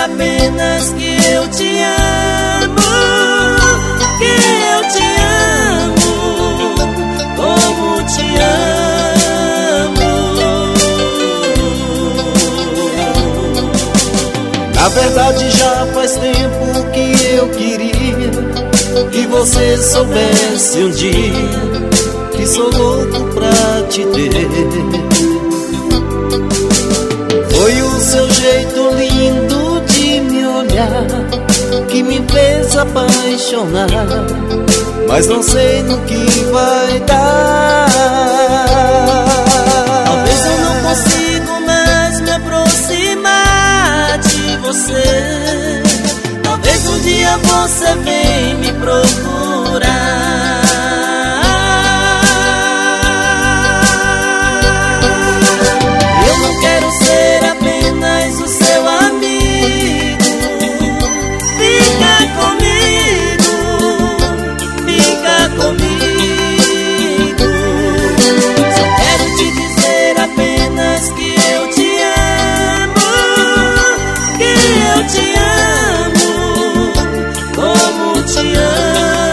apenas que eu te amo, que eu te amo, como te amo. Na verdade já faz tempo que eu queria que você soubesse um dia que sou louco pra te ter. Foi o seu jeito lindo de me olhar que me fez apaixonar, mas não sei no que vai dar. Talvez eu não consiga mais me aproximar de você. Talvez um dia você venha me procurar. Eu não quero ser apenas o seu amigo. Fica comigo, fica comigo. Só quero te dizer apenas que eu te amo, que eu te amo, como te amo.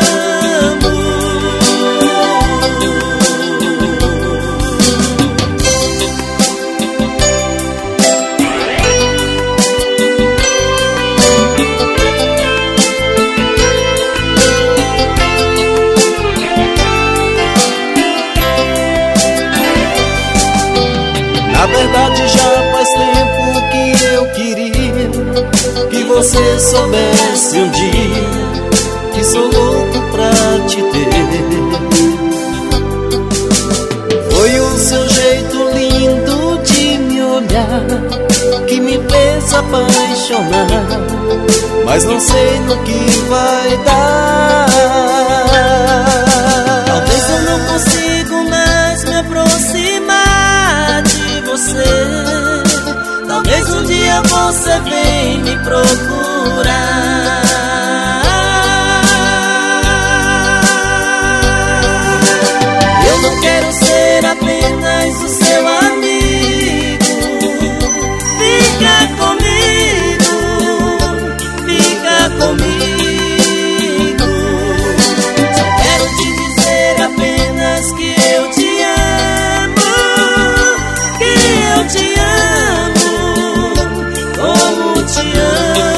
Na verdade já faz tempo que eu queria que você soubesse um dia que sou louco pra te ter. Foi o seu jeito lindo de me olhar que me fez apaixonar, mas não sei no que vai dar. Talvez eu não consiga mais me aproximar de você. Talvez um dia você venha me procurar. Eu não quero ser apenas o seu amigo. Fica comigo, fica comigo. Só quero te dizer apenas que eu te amo, que eu te amo, como te amo.